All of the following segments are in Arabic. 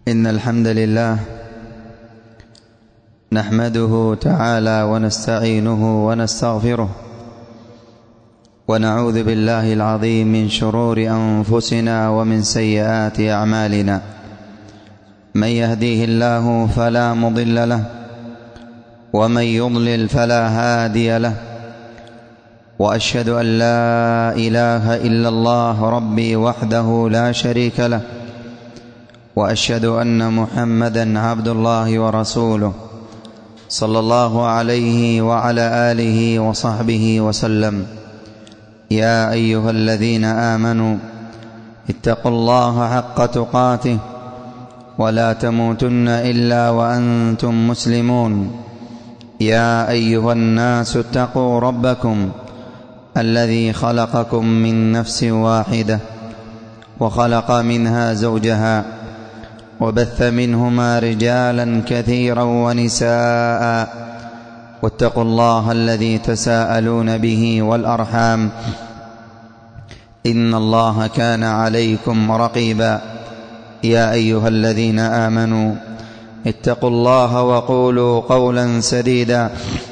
إن الحمد لله نحمده تعالى ونستعينه ونستغفره ونعوذ بالله العظيم من شرور أنفسنا ومن سيئات أعمالنا. من يهديه الله فلا مضل له ومن يضلل فلا هادي له، وأشهد أن لا إله إلا الله ربي وحده لا شريك له، وأشهد أن محمدًا عبد الله ورسوله صلى الله عليه وعلى آله وصحبه وسلم. يا أيها الذين آمنوا اتقوا الله حق تقاته ولا تموتن إلا وأنتم مسلمون. يا أيها الناس اتقوا ربكم الذي خلقكم من نفس واحدة وخلق منها زوجها وبث منهما رجالا كثيرا ونساء، واتقوا الله الذي تساءلون به والأرحام إن الله كان عليكم رقيبا. يا أيها الذين آمنوا اتقوا الله وقولوا قولا سديدا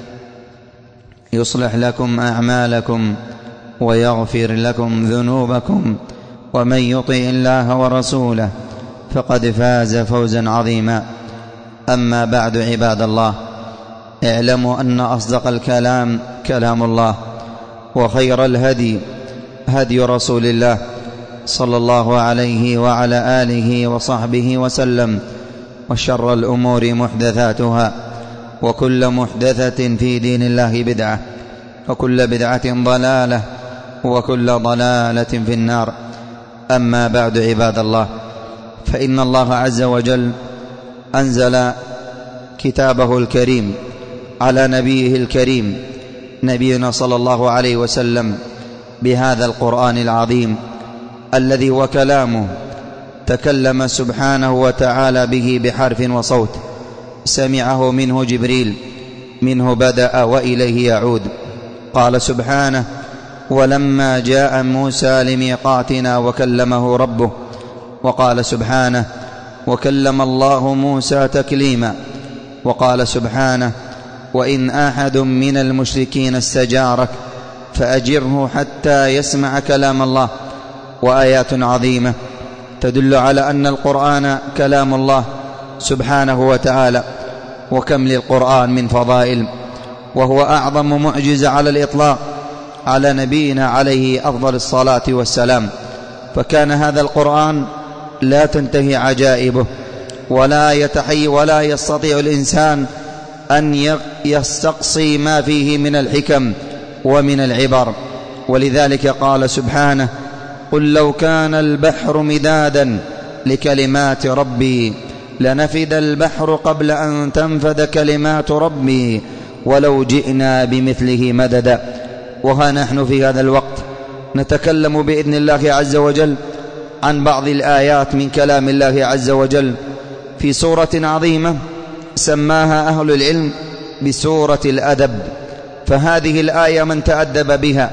يصلح لكم أعمالكم ويغفر لكم ذنوبكم، ومن يطع الله ورسوله فقد فاز فوزا عظيما. أما بعد، عباد الله، اعلموا أن أصدق الكلام كلام الله، وخير الهدي هدي رسول الله صلى الله عليه وعلى آله وصحبه وسلم، وشر الأمور محدثاتها، وكل محدثة في دين الله بدعة، وكل بدعة ضلالة، وكل ضلالة في النار. أما بعد، عباد الله، فإن الله عز وجل أنزل كتابه الكريم على نبيه الكريم نبينا صلى الله عليه وسلم بهذا القرآن العظيم الذي وكلامه تكلم سبحانه وتعالى به بحرف وصوت، سمعه منه جبريل، منه بدأ وإليه يعود. قال سبحانه: ولما جاء موسى لميقاتنا وكلمه ربه. وقال سبحانه: وكلم الله موسى تكليما. وقال سبحانه: وإن أحد من المشركين استجارك فأجره حتى يسمع كلام الله. وآيات عظيمة تدل على أن القرآن كلام الله سبحانه وتعالى. وكم للقرآن من فضائل، وهو أعظم معجزة على الإطلاق على نبينا عليه أفضل الصلاة والسلام. فكان هذا القرآن لا تنتهي عجائبه، ولا يستطيع الإنسان أن يستقصي ما فيه من الحكم ومن العبر. ولذلك قال سبحانه: قل لو كان البحر مدادا لكلمات ربي لنفد البحر قبل أن تنفد كلمات ربي ولو جئنا بمثله مددا. وها نحن في هذا الوقت نتكلم بإذن الله عز وجل عن بعض الآيات من كلام الله عز وجل في سورة عظيمة سماها أهل العلم بسورة الأدب. فهذه الآية من تأدب بها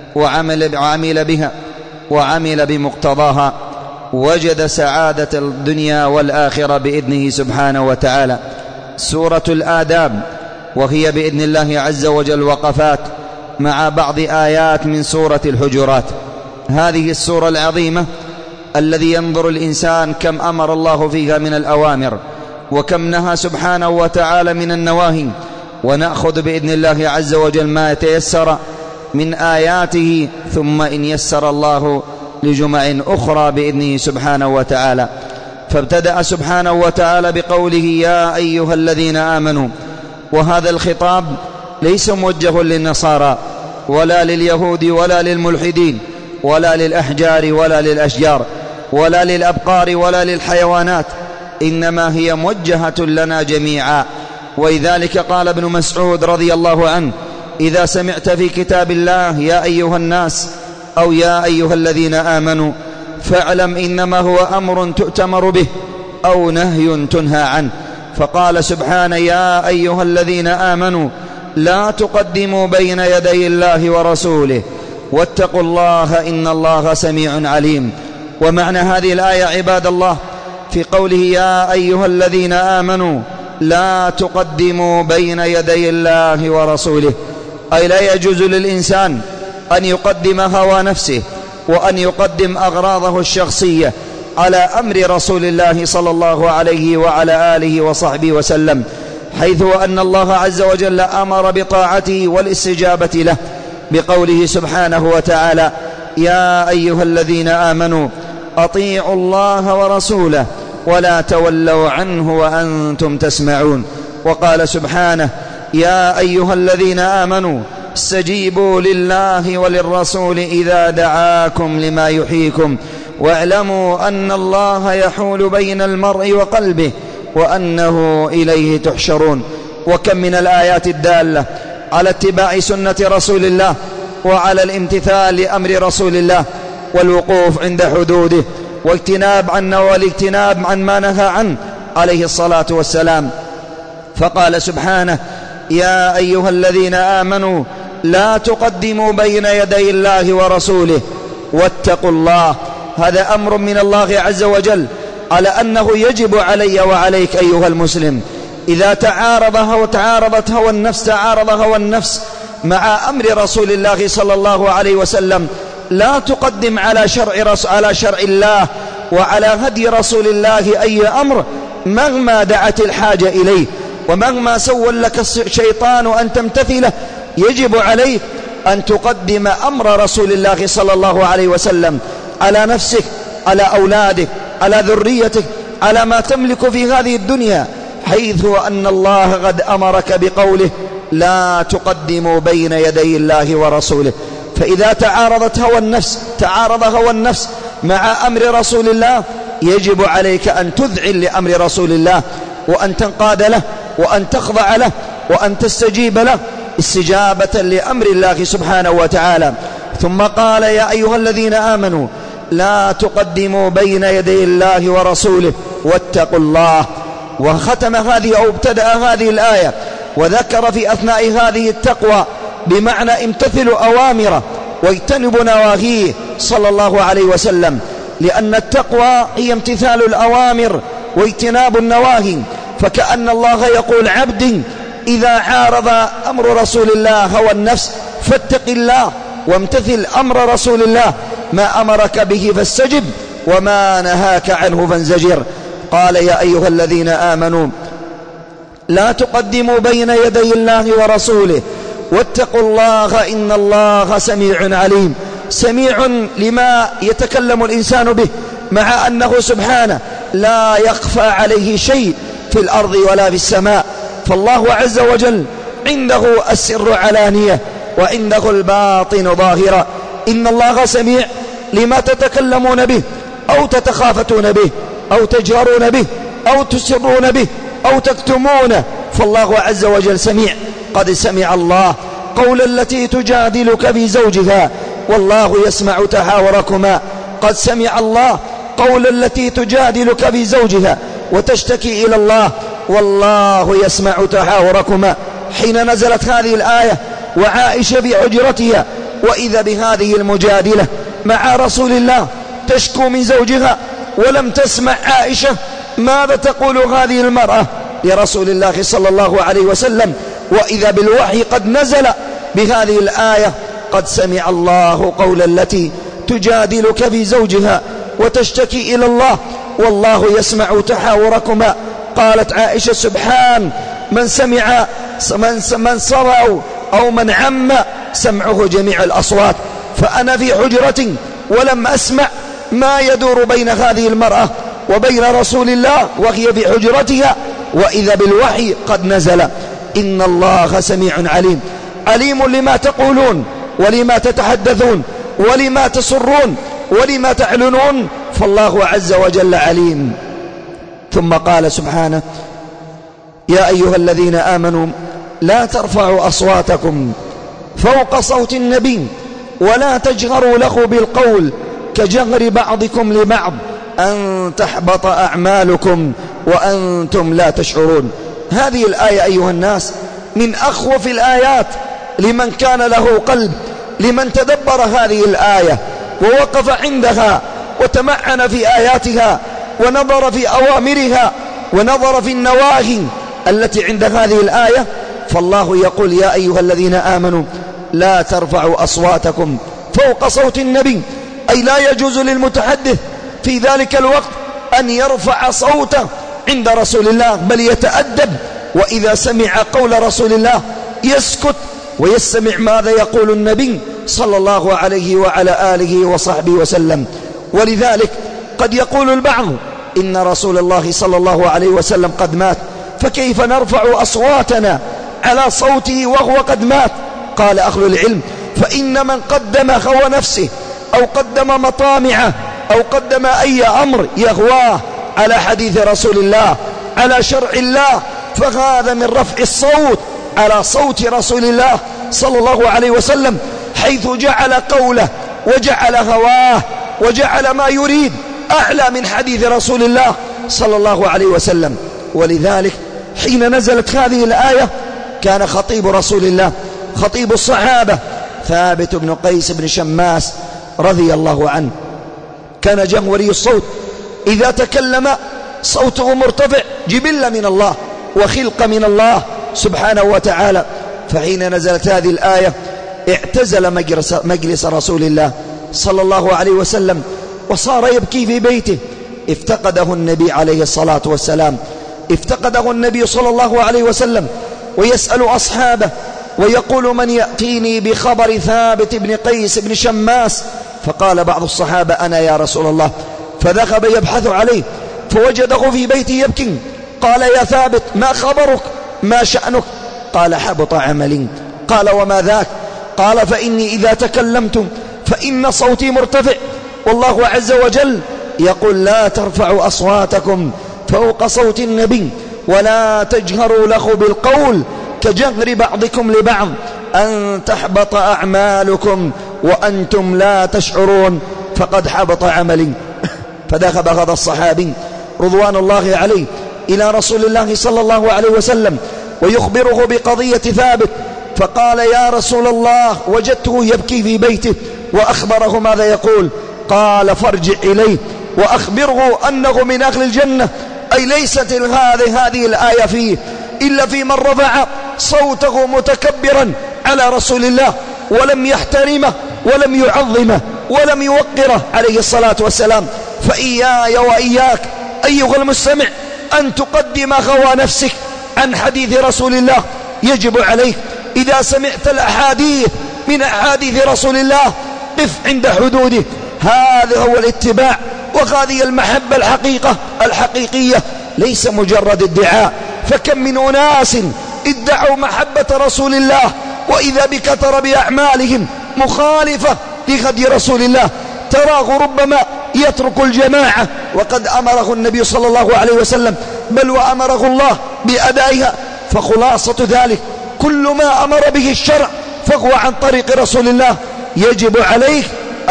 وعمل بها وعمل بمقتضاها وجد سعادة الدنيا والآخرة بإذنه سبحانه وتعالى. سورة الآداب، وهي بإذن الله عز وجل وقفات مع بعض آيات من سورة الحجرات. هذه السورة العظيمة الذي ينظر الإنسان كم أمر الله فيها من الأوامر، وكم نهى سبحانه وتعالى من النواهي، ونأخذ بإذن الله عز وجل ما يتيسر من آياته، ثم إن يسر الله لجمع أخرى بإذنه سبحانه وتعالى. فابتدأ سبحانه وتعالى بقوله: يا أيها الذين آمنوا. وهذا الخطاب ليس موجه للنصارى ولا لليهود ولا للملحدين ولا للأحجار ولا للأشجار ولا للأبقار ولا للحيوانات، إنما هي موجهة لنا جميعا. ولذلك قال ابن مسعود رضي الله عنه: إذا سمعت في كتاب الله يا أيها الناس أو يا أيها الذين آمنوا فاعلم إنما هو أمر تؤتمر به أو نهي تنهى عنه. فقال سبحانه: يا أيها الذين آمنوا لا تقدموا بين يدي الله ورسوله واتقوا الله إن الله سميع عليم. ومعنى هذه الآية عباد الله في قوله يا أيها الذين آمنوا لا تقدموا بين يدي الله ورسوله، أي لا يجوز للإنسان أن يقدم هوى نفسه وأن يقدم أغراضه الشخصية على أمر رسول الله صلى الله عليه وعلى آله وصحبه وسلم، حيث أن الله عز وجل أمر بطاعته والاستجابة له بقوله سبحانه وتعالى يا أيها الذين آمنوا أطيعوا الله ورسوله ولا تولوا عنه وأنتم تسمعون. وقال سبحانه يا أيها الذين آمنوا استجيبوا لله وللرسول إذا دعاكم لما يحييكم واعلموا أن الله يحول بين المرء وقلبه وأنه إليه تحشرون. وكم من الآيات الدالة على اتباع سنة رسول الله وعلى الامتثال لأمر رسول الله والوقوف عند حدوده واجتناب عن ما نهى عنه عليه الصلاة والسلام. فقال سبحانه يا أيها الذين آمنوا لا تقدموا بين يدي الله ورسوله واتقوا الله. هذا أمر من الله عز وجل على أنه يجب علي وعليك أيها المسلم إذا تعارض هوى النفس مع أمر رسول الله صلى الله عليه وسلم لا تقدم على شرع الله وعلى هدي رسول الله أي أمر مهما دعت الحاجة إليه ومهما سول لك الشيطان أن تمتثله. يجب عليك أن تقدم أمر رسول الله صلى الله عليه وسلم على نفسك، على أولادك، على ذريتك، على ما تملك في هذه الدنيا، حيث أن الله قد أمرك بقوله لا تقدموا بين يدي الله ورسوله. فإذا تعارض هوى النفس مع أمر رسول الله يجب عليك أن تذعن لأمر رسول الله وأن تنقاد له وأن تخضع له وأن تستجيب له استجابة لأمر الله سبحانه وتعالى. ثم قال يا أيها الذين آمنوا لا تقدموا بين يدي الله ورسوله واتقوا الله. وختم هذه أو ابتدأ هذه الآية وذكر في أثناء هذه التقوى بمعنى امتثلوا أوامره واجتنبوا نواهيه صلى الله عليه وسلم، لأن التقوى هي امتثال الأوامر واجتناب النواهي. فكأن الله يقول عبد إذا عارض أمر رسول الله هوى النفس فاتق الله وامتثل أمر رسول الله ما أمرك به فاستجب وما نهاك عنه فانزجر. قال يا أيها الذين آمنوا لا تقدموا بين يدي الله ورسوله واتقوا الله إن الله سميع عليم. سميع لما يتكلم الإنسان به، مع أنه سبحانه لا يخفى عليه شيء في الأرض ولا في السماء، فالله عز وجل عنده السر علانية وعنده الباطن ظاهرة. إن الله سميع لما تتكلمون به أو تتخافتون به أو تجهرون به أو تسرون به أو تكتمونه، فالله عز وجل سميع. قد سمع الله قول التي تجادلك في زوجها والله يسمع تحاوركما. قد سمع الله قول التي تجادلك في زوجها وتشتكي إلى الله والله يسمع تحاوركما. حين نزلت هذه الآية وعائشة بحجرتها وإذا بهذه المجادلة مع رسول الله تشكو من زوجها ولم تسمع عائشة ماذا تقول هذه المرأة لرسول الله صلى الله عليه وسلم، وإذا بالوحي قد نزل بهذه الآية قد سمع الله قول التي تجادلك في زوجها وتشتكي إلى الله والله يسمع تحاوركما. قالت عائشة سبحان من سمع من صرع أو من عم سمعه جميع الأصوات، فأنا في حجرة ولم أسمع ما يدور بين هذه المرأة وبين رسول الله وهي في حجرتها، وإذا بالوحي قد نزل. إن الله سميع عليم، عليم لما تقولون ولما تتحدثون ولما تصرون ولما تعلنون، فالله عز وجل عليم. ثم قال سبحانه يا أيها الذين آمنوا لا ترفعوا أصواتكم فوق صوت النبي ولا تجهروا له بالقول كجهر بعضكم لبعض أن تحبط أعمالكم وأنتم لا تشعرون. هذه الآية أيها الناس من أخوف الآيات لمن كان له قلب، لمن تدبر هذه الآية ووقف عندها وتمعن في آياتها ونظر في أوامرها ونظر في النواهي التي عند هذه الآية، فالله يقول: يا أيها الذين آمنوا لا ترفعوا أصواتكم فوق صوت النبي، أي لا يجوز للمتحدث في ذلك الوقت أن يرفع صوته عند رسول الله، بل يتأدب، وإذا سمع قول رسول الله يسكت ويستمع ماذا يقول النبي صلى الله عليه وعلى آله وصحبه وسلم. ولذلك قد يقول البعض: إن رسول الله صلى الله عليه وسلم قد مات، فكيف نرفع أصواتنا على صوته وهو قد مات؟ قال أهل العلم: فإن من قدم هوى نفسه أو قدم مطامعه أو قدم أي أمر يهواه على حديث رسول الله، على شرع الله، فهذا من رفع الصوت على صوت رسول الله صلى الله عليه وسلم، حيث جعل قوله وجعل هواه وجعل ما يريد أعلى من حديث رسول الله صلى الله عليه وسلم. ولذلك حين نزلت هذه الآية كان خطيب رسول الله، خطيب الصحابة، ثابت بن قيس بن شماس رضي الله عنه، كان جهوري الصوت، إذا تكلم صوته مرتفع، جبلة من الله وخلق من الله سبحانه وتعالى. فحين نزلت هذه الآية اعتزل مجلس رسول الله صلى الله عليه وسلم وصار يبكي في بيته. افتقده النبي عليه الصلاة والسلام، افتقده النبي صلى الله عليه وسلم، ويسأل أصحابه ويقول: من يأتيني بخبر ثابت بن قيس بن شماس؟ فقال بعض الصحابة: أنا يا رسول الله. فذهب يبحث عليه فوجده في بيته يبكي. قال: يا ثابت، ما خبرك؟ ما شأنك؟ قال: حبط عملي. قال: وما ذاك؟ قال: فإني إذا تكلمت فإن صوتي مرتفع، والله عز وجل يقول: لا ترفعوا أصواتكم فوق صوت النبي ولا تجهروا له بالقول كجهر بعضكم لبعض أن تحبط أعمالكم وأنتم لا تشعرون، فقد حبط عملي. فذهب هذا الصحابي رضوان الله عليه إلى رسول الله صلى الله عليه وسلم ويخبره بقضية ثابت، فقال: يا رسول الله، وجدته يبكي في بيته. وأخبره ماذا يقول؟ قال: فارجع إليه وأخبره أنه من أهل الجنة، أي ليست هذه الآية فيه إلا في من رفع صوته متكبرا على رسول الله ولم يحترمه ولم يعظمه ولم يوقره عليه الصلاة والسلام. فإياي وإياك أيها المستمع أن تقدم هوى نفسك عن حديث رسول الله. يجب عليك إذا سمعت الأحاديث من أحاديث رسول الله قف عند حدوده. هذا هو الاتباع، وهذه المحبة الحقيقية، ليس مجرد ادعاء. فكم من أناس ادعوا محبة رسول الله وإذا بك ترى بأعمالهم مخالفة لهدي رسول الله. تراه ربما يترك الجماعة وقد أمره النبي صلى الله عليه وسلم، بل وأمره الله بأدائها. فخلاصة ذلك كل ما أمر به الشرع فهو عن طريق رسول الله. يجب عليك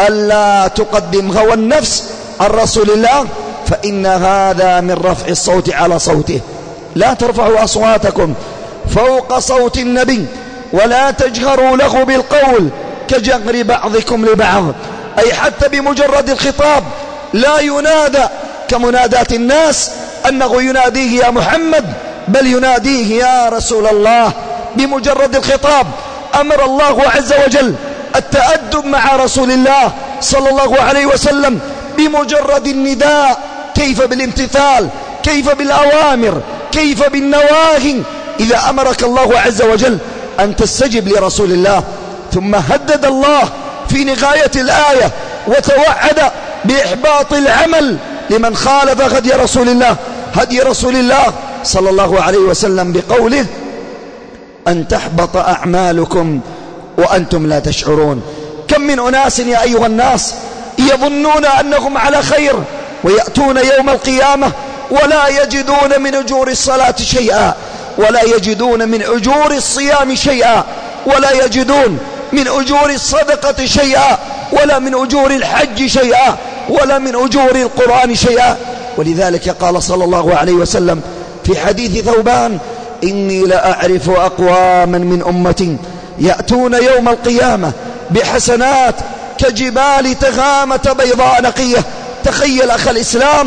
ألا تقدم هوى النفس عن رسول الله، فإن هذا من رفع الصوت على صوته. لا ترفعوا أصواتكم فوق صوت النبي ولا تجهروا له بالقول كجهر بعضكم لبعض، أي حتى بمجرد الخطاب لا ينادى كمنادات الناس أنه يناديه يا محمد، بل يناديه يا رسول الله. بمجرد الخطاب أمر الله عز وجل التأدب مع رسول الله صلى الله عليه وسلم بمجرد النداء. كيف بالامتثال؟ كيف بالأوامر؟ كيف بالنواهي؟ إذا أمرك الله عز وجل أن تستجب لرسول الله. ثم هدد الله في نهاية الآية وتوعد بإحباط العمل لمن خالف هدي رسول الله صلى الله عليه وسلم بقوله: أن تحبط أعمالكم وأنتم لا تشعرون. كم من أناس يا أيها الناس يظنون أنهم على خير ويأتون يوم القيامة ولا يجدون من أجور الصلاة شيئا، ولا يجدون من أجور الصيام شيئا، ولا يجدون من أجور الصدقة شيئا، ولا من أجور الحج شيئا، ولا من أجور القرآن شيئا. ولذلك قال صلى الله عليه وسلم في حديث ثوبان: إني لأعرف أقواما من أمتي يأتون يوم القيامة بحسنات كجبال تهامة بيضاء نقية. تخيل أخ الإسلام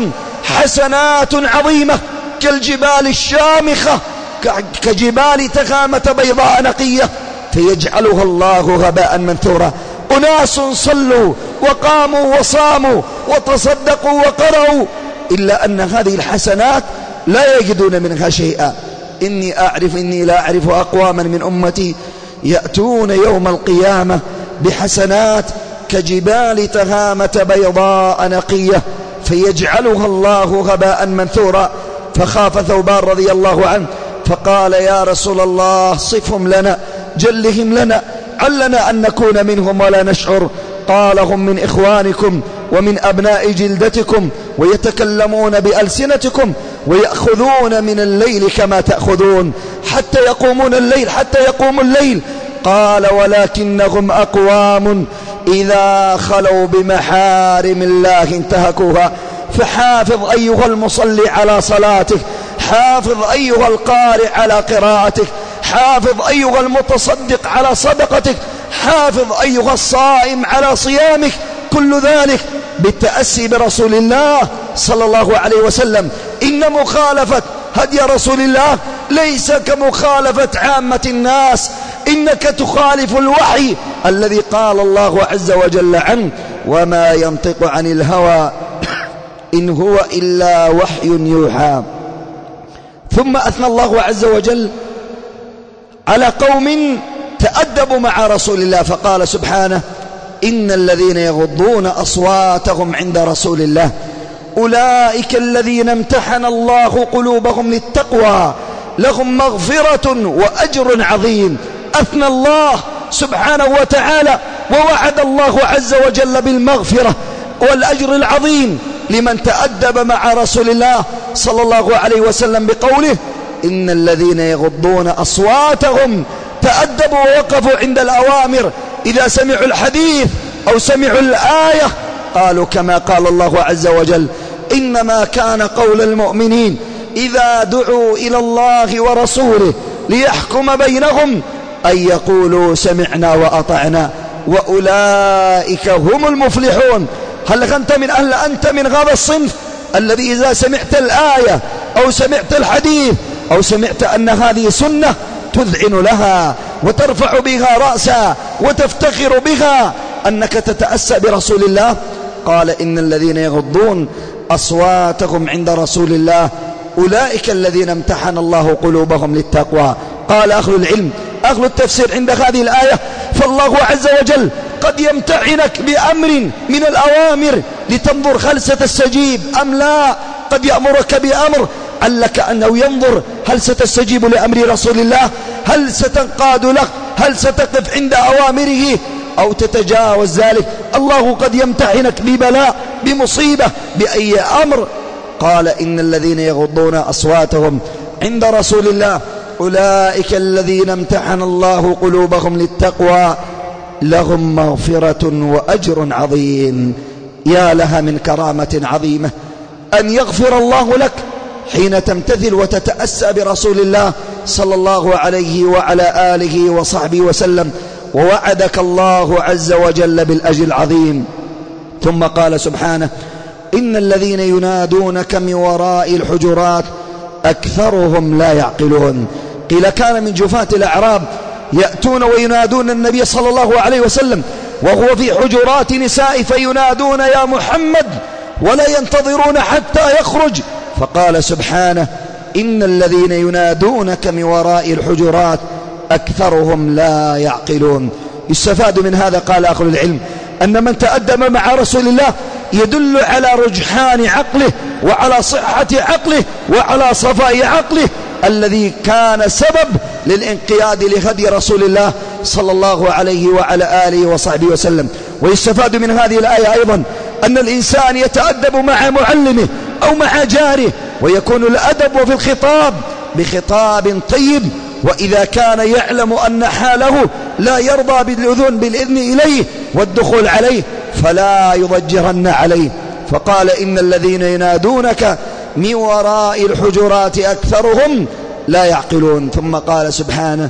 حسنات عظيمة كالجبال الشامخة، كجبال تخامة بيضاء نقية، فيجعلها الله هباء منثورا. أناس صلوا وقاموا وصاموا وتصدقوا وقرأوا، إلا أن هذه الحسنات لا يجدون منها شيئا. إني لا أعرف أقواما من أمتي يأتون يوم القيامة بحسنات كجبال تهامة بيضاء نقية فيجعلها الله هباء منثورا. فخاف ثوبان رضي الله عنه فقال يا رسول الله صفهم لنا، جلهم لنا، علنا أن نكون منهم ولا نشعر. قال هم من إخوانكم ومن أبناء جلدتكم ويتكلمون بألسنتكم ويأخذون من الليل كما تأخذون حتى يقومون الليل حتى يقوم الليل. قال ولكنهم أقوام إذا خلوا بمحارم الله انتهكوها. فحافظ أيها المصلي على صلاتك، حافظ أيها القارئ على قراءتك، حافظ أيها المتصدق على صدقتك، حافظ أيها الصائم على صيامك، كل ذلك بالتأسي برسول الله صلى الله عليه وسلم. إن مخالفة هدي رسول الله ليس كمخالفة عامة الناس، إنك تخالف الوحي الذي قال الله عز وجل عنه وما ينطق عن الهوى إن هو إلا وحي يوحى. ثم أثنى الله عز وجل على قوم تأدبوا مع رسول الله فقال سبحانه إن الذين يغضون أصواتهم عند رسول الله أولئك الذين امتحن الله قلوبهم للتقوى لهم مغفرة وأجر عظيم. أثنى الله سبحانه وتعالى ووعد الله عز وجل بالمغفرة والأجر العظيم لمن تأدب مع رسول الله صلى الله عليه وسلم بقوله إن الذين يغضون أصواتهم تأدبوا ووقفوا عند الأوامر. إذا سمعوا الحديث أو سمعوا الآية قالوا كما قال الله عز وجل إنما كان قول المؤمنين إذا دعوا إلى الله ورسوله ليحكم بينهم أن يقولوا سمعنا وأطعنا وأولئك هم المفلحون. هل أنت من هذا الصنف الذي إذا سمعت الآية أو سمعت الحديث أو سمعت أن هذه سنة تذعن لها وترفع بها رأسا وتفتخر بها أنك تتأسى برسول الله؟ قال إن الذين يغضون أصواتهم عند رسول الله أولئك الذين امتحن الله قلوبهم للتقوى. قال أهل العلم أهل التفسير عند هذه الآية فالله عز وجل قد يمتعنك بأمر من الأوامر لتنظر هل ستستجيب أم لا. قد يأمرك بأمر علك أنه ينظر هل ستستجيب لأمر رسول الله، هل ستنقاد له، هل ستقف عند أوامره أو تتجاوز ذلك. الله قد يمتحنك ببلاء بمصيبة بأي أمر. قال إن الذين يغضون أصواتهم عند رسول الله أولئك الذين امتحن الله قلوبهم للتقوى لهم مغفرة وأجر عظيم. يا لها من كرامة عظيمة أن يغفر الله لك حين تمتثل وتتأسى برسول الله صلى الله عليه وعلى آله وصحبه وسلم، ووعدك الله عز وجل بالأجر العظيم. ثم قال سبحانه إن الذين ينادونك من وراء الحجرات أكثرهم لا يعقلون. قيل كان من جفاة الأعراب يأتون وينادون النبي صلى الله عليه وسلم وهو في حجرات نساء فينادون يا محمد ولا ينتظرون حتى يخرج. فقال سبحانه إن الذين ينادونك من وراء الحجرات أكثرهم لا يعقلون. يستفاد من هذا قال أهل العلم أن من تأدب مع رسول الله يدل على رجحان عقله وعلى صحة عقله وعلى صفاء عقله الذي كان سبب للانقياد لهدي رسول الله صلى الله عليه وعلى آله وصحبه وسلم. ويستفاد من هذه الآية أيضا أن الإنسان يتأدب مع معلمه أو مع جاره ويكون الأدب في الخطاب بخطاب طيب، وإذا كان يعلم أن حاله لا يرضى بالإذن إليه والدخول عليه فلا يضجرن عليه. فقال إن الذين ينادونك من وراء الحجرات أكثرهم لا يعقلون. ثم قال سبحانه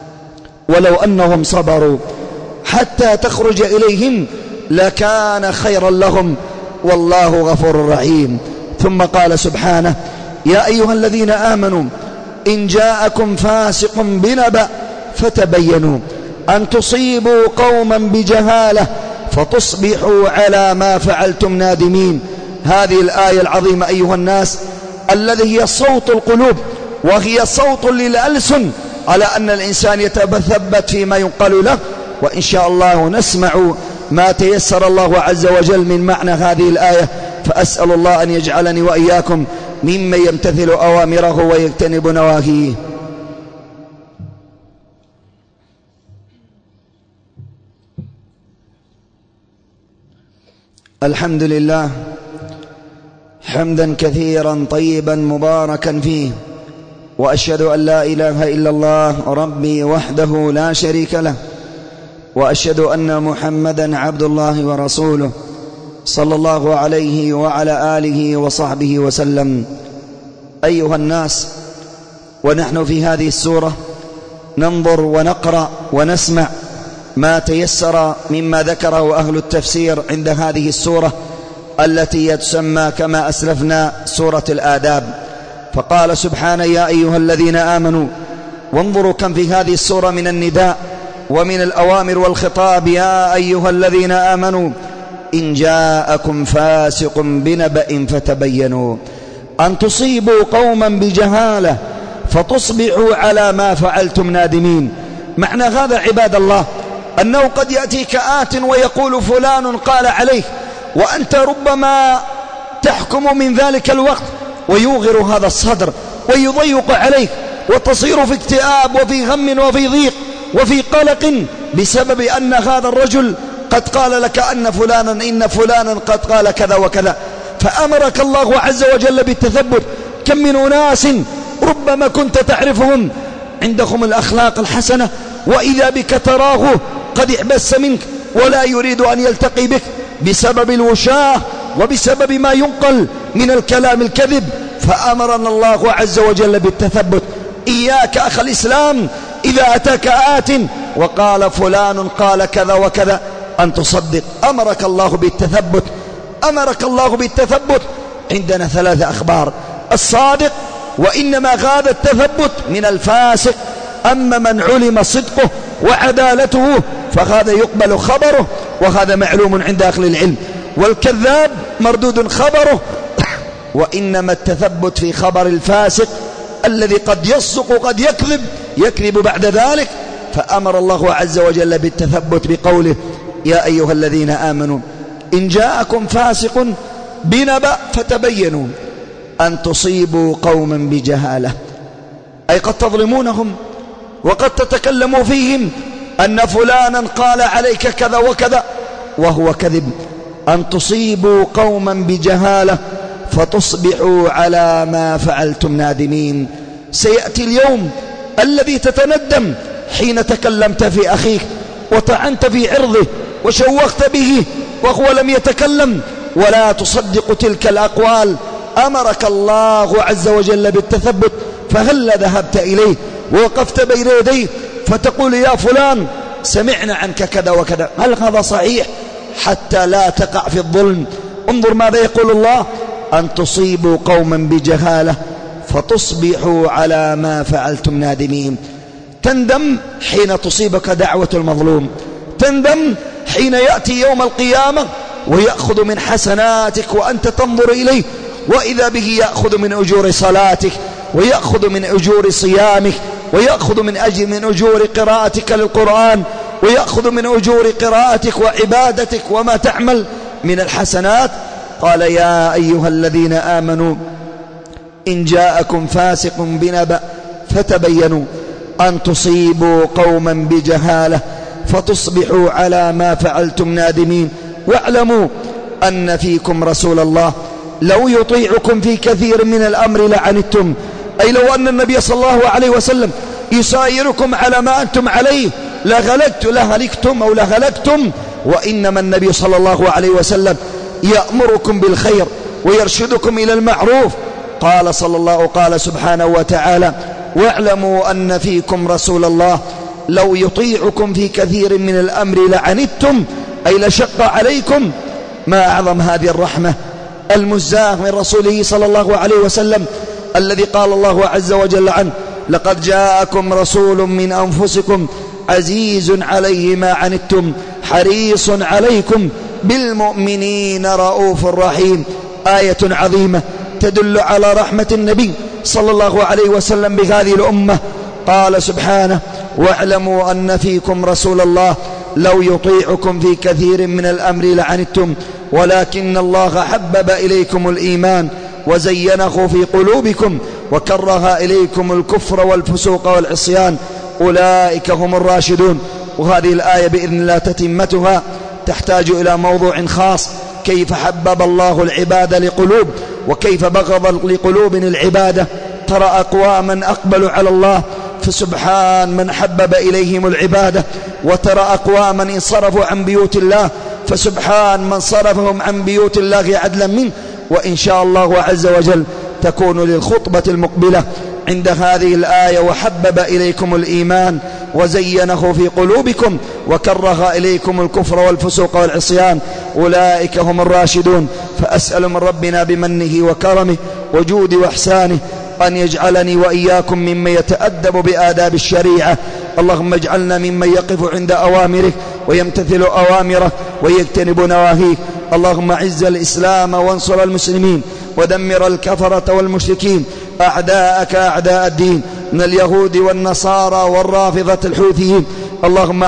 ولو أنهم صبروا حتى تخرج إليهم لكان خيرا لهم والله غفور رحيم. ثم قال سبحانه: يا أيها الذين آمنوا إن جاءكم فاسق بنبأ فتبينوا أن تصيبوا قوما بجهالة فتصبحوا على ما فعلتم نادمين. هذه الآية العظيمة أيها الناس الذي هي صوت القلوب وهي صوت للألسن على أن الإنسان يتثبت فيما ينقل له، وإن شاء الله نسمع ما تيسر الله عز وجل من معنى هذه الآية. فأسأل الله أن يجعلني وإياكم ممن يمتثل أوامره ويجتنب نواهيه. الحمد لله حمدا كثيرا طيبا مباركا فيه، وأشهد أن لا إله إلا الله ربي وحده لا شريك له، وأشهد أن محمدا عبد الله ورسوله صلى الله عليه وعلى آله وصحبه وسلم. أيها الناس، ونحن في هذه السورة ننظر ونقرأ ونسمع ما تيسر مما ذكره أهل التفسير عند هذه السورة التي تسمى كما أسلفنا سورة الآداب. فقال سبحانه: يا أيها الذين آمنوا. وانظروا كم في هذه السورة من النداء ومن الأوامر والخطاب. يا أيها الذين آمنوا إن جاءكم فاسق بنبأ فتبينوا أن تصيبوا قوما بجهالة فتصبحوا على ما فعلتم نادمين. معنى هذا عباد الله أنه قد يأتيك آت ويقول فلان قال عليه، وأنت ربما تحكم من ذلك الوقت ويوغر هذا الصدر ويضيق عليك، وتصير في اكتئاب وفي غم وفي ضيق وفي قلق بسبب أن هذا الرجل قد قال لك إن فلانا قد قال كذا وكذا. فأمرك الله عز وجل بالتثبت. كم من أناس ربما كنت تعرفهم عندهم الأخلاق الحسنة، وإذا بك تراه قد احبس منك ولا يريد أن يلتقي بك بسبب الوشاة وبسبب ما ينقل من الكلام الكذب. فأمرنا الله عز وجل بالتثبت. إياك أخ الإسلام إذا أتاك آت وقال فلان قال كذا وكذا أن تصدق. أمرك الله بالتثبت، أمرك الله بالتثبت. عندنا 3 أخبار: الصادق، وإنما هذا التثبت من الفاسق. أما من علم صدقه وعدالته فهذا يقبل خبره، وهذا معلوم عند أهل العلم. والكذاب مردود خبره. وإنما التثبت في خبر الفاسق الذي قد يصدق وقد يكذب بعد ذلك. فأمر الله عز وجل بالتثبت بقوله: يا أيها الذين آمنوا إن جاءكم فاسق بنبأ فتبينوا أن تصيبوا قوما بجهالة، أي قد تظلمونهم وقد تتكلموا فيهم أن فلانا قال عليك كذا وكذا وهو كذب. أن تصيبوا قوما بجهالة فتصبحوا على ما فعلتم نادمين. سيأتي اليوم الذي تتندم حين تكلمت في أخيك وطعنت في عرضه وشوقت به وهو لم يتكلم، ولا تصدق تلك الأقوال. أمرك الله عز وجل بالتثبت، فهل ذهبت إليه ووقفت بين يديه فتقول: يا فلان سمعنا عنك كذا وكذا، هل هذا صحيح؟ حتى لا تقع في الظلم. انظر ماذا يقول الله: أن تصيبوا قوما بجهالة فتصبحوا على ما فعلتم نادمين. تندم حين تصيبك دعوة المظلوم، تندم حين يأتي يوم القيامة ويأخذ من حسناتك وأنت تنظر إليه، وإذا به يأخذ من أجور صلاتك، ويأخذ من أجور صيامك، ويأخذ من أجور قراءتك للقرآن، ويأخذ من أجور قراءتك وعبادتك وما تعمل من الحسنات. قال: يا أيها الذين آمنوا إن جاءكم فاسق بنبأ فتبينوا أن تصيبوا قوما بجهالة فتصبحوا على ما فعلتم نادمين، واعلموا أن فيكم رسول الله لو يطيعكم في كثير من الأمر لعنتم. أي لو أن النبي صلى الله عليه وسلم يسايركم على ما أنتم عليه لهلكتم. وإنما النبي صلى الله عليه وسلم يأمركم بالخير ويرشدكم إلى المعروف. قال سبحانه وتعالى: واعلموا أن فيكم رسول الله لو يطيعكم في كثير من الأمر لعنتم، أي لشق عليكم. ما أعظم هذه الرحمة المزاح من رسوله صلى الله عليه وسلم الذي قال الله عز وجل عنه: لقد جاءكم رسول من أنفسكم عزيز عليه ما عنتم حريص عليكم بالمؤمنين رؤوف رحيم. آية عظيمة تدل على رحمة النبي صلى الله عليه وسلم بهذه الأمة. قال سبحانه: واعلموا أن فيكم رسول الله لو يطيعكم في كثير من الأمر لعنتم ولكن الله حبب إليكم الإيمان وزينه في قلوبكم وكره إليكم الكفر والفسوق والعصيان أولئك هم الراشدون. وهذه الآية بإذن الله تتمتها تحتاج إلى موضوع خاص: كيف حبب الله العبادة لقلوب وكيف بغض لقلوب العبادة. ترى أقواما أقبلوا على الله فسبحان من حبب إليهم العبادة، وترى أقواما انصرفوا عن بيوت الله فسبحان من صرفهم عن بيوت الله عدلا منه. وإن شاء الله عز وجل تكون للخطبة المقبلة عند هذه الآية: وحبب إليكم الإيمان وزينه في قلوبكم وكره إليكم الكفر والفسوق والعصيان أولئك هم الراشدون. فأسأل من ربنا بمنه وكرمه وجود وإحسانه أن يجعلني وإياكم ممن يتأدب بآداب الشريعة. اللهم اجعلنا ممن يقف عند أوامره ويمتثل أوامره ويجتنب نواهيه. اللهم اعز الإسلام وانصر المسلمين ودمر الكفرة والمشركين أعداءك أعداء الدين من اليهود والنصارى والرافضة الحوثيين. اللهم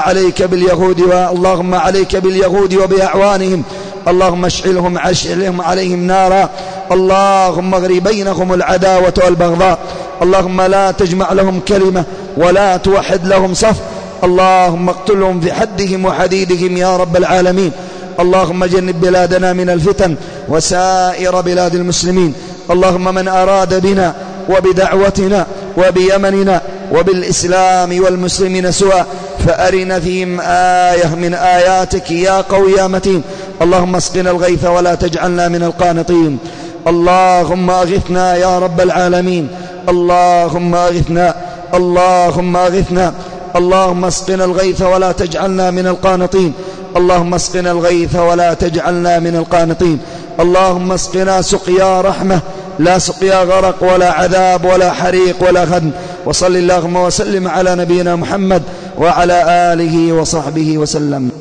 عليك باليهود وبأعوانهم. اللهم اشعلهم عليهم نارا. اللهم اغر بينهم العداوة والبغضاء. اللهم لا تجمع لهم كلمة ولا توحد لهم صف. اللهم اقتلهم في حدهم وحديدهم يا رب العالمين. اللهم جنب بلادنا من الفتن وسائر بلاد المسلمين. اللهم من أراد بنا وبدعوتنا وبيمننا وبالإسلام والمسلمين سوءا فأرنا فيهم آية من آياتك يا قوي يا متين. اللهم اسقنا الغيث ولا تجعلنا من القانطين. اللهم أغثنا يا رب العالمين. اللهم أغثنا. اللهم أغثنا. اللهم اسقنا الغيث ولا تجعلنا من القانطين. اللهم اسقنا الغيث ولا تجعلنا من القانطين. اللهم اسقنا سقيا رحمة لا سقيا غرق ولا عذاب ولا حريق ولا هدم. وصل اللهم وسلم على نبينا محمد وعلى آله وصحبه وسلم.